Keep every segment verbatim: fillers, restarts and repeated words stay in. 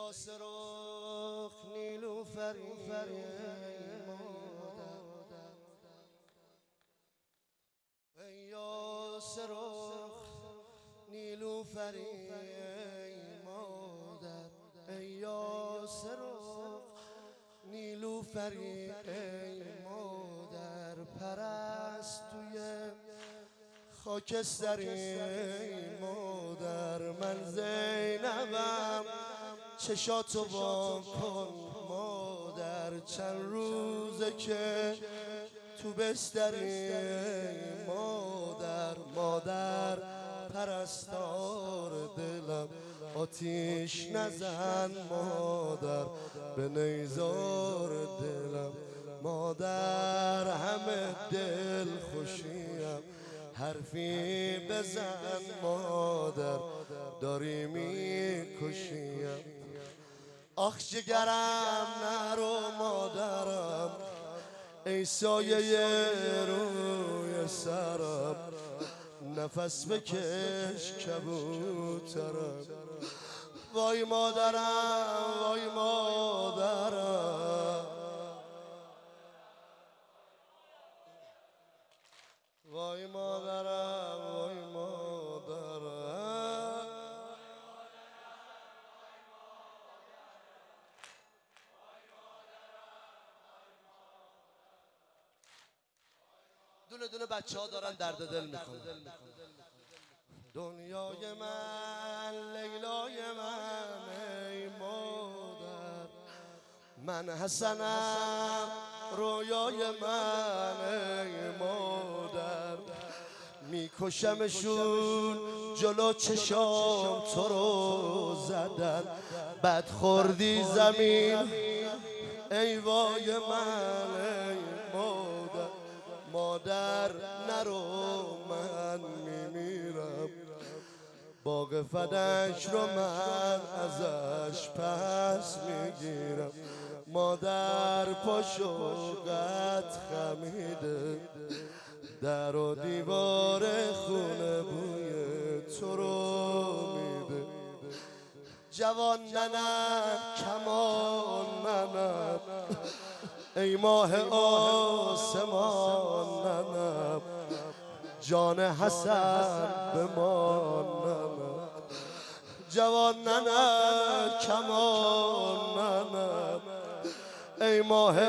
یا سرخ نیلوفری مادر، ای یا سرخ نیلوفری مادر، ای یا سرخ نیلوفری ای مادر، پرستوی خاکستری مادر، من زینبم چشاتو وا کن مادر، چند روزه که تو بستری مادر، مادر پرستار دلم آتیش نزن مادر، به نیزار دلم مادر، همه دل خوشیم حرفی بزن مادر، داری میکشیم. آخ جگرم نرو مادرم، ای سایه روی سرم، نفس بکش کبوترم، وای مادرم وای مادرم، وای مادرم وای مادرم. دونه دونه بچه ها دارن درد دل میکنن. دنیای من لیلای من ای مادر، من حسنم رویای من ای مادر، میکشمشون جلو چشام تو رو زدن، بد خوردی زمین ای وای من ای مادر، مادر نرو من میمیرم، باغ فدک رو من ازش پس میگیرم، مادر پاشو قد خمیده، در و دیوار خونه بوی تو رو میده، جوان ننم کمان ننم، ای ماه آسمان ننم، جان حسن بمان ننم، جوان ننم کمان ننم، ای ماه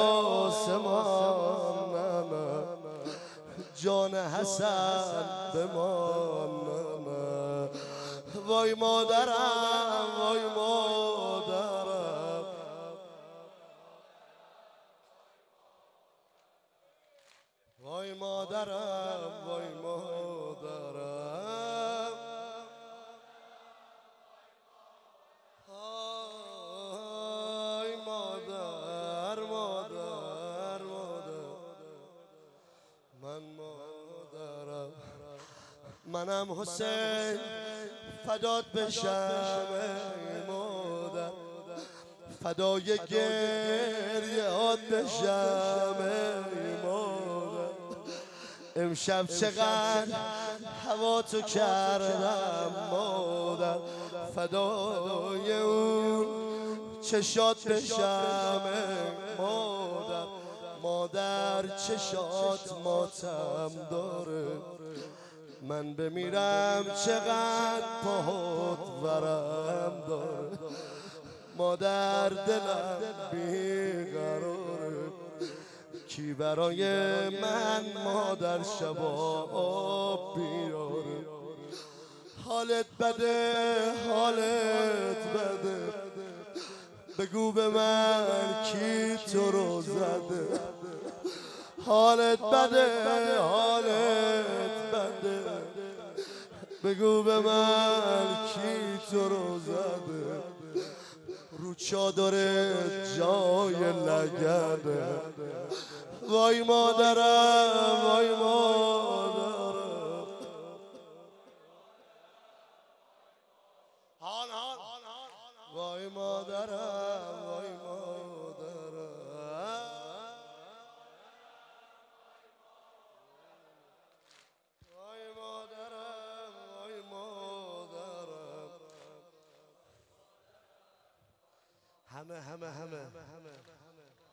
آسمان ننم، جان حسن بمان ننم، وای مادرم وای مادرم، وای مادرم وای مادرم، وای مادر مادر مادر، من مادرم، منم حسین فدات بشم ای مادر، فدای گریهات بشم ای مادر، امشب چقدر هوا تو کردم مادر، فدای اون چشات بشم ای مادر، مادر چشات ماتم داره، من بمیرم چقدر پاهات ورم داره، مادر دلم بیقراره، کی برای من مادر شباب بیاره، حالت بده حالت بده، بگو به من کی تو رو زده، حالت بده حالت بده، بگو به من کی تو رو زده، رو چادرت جای لگده، وای مادرم وای مادرم، هان هان وای مادرم وای مادرم، وای مادرم وای مادرم. همه همه همه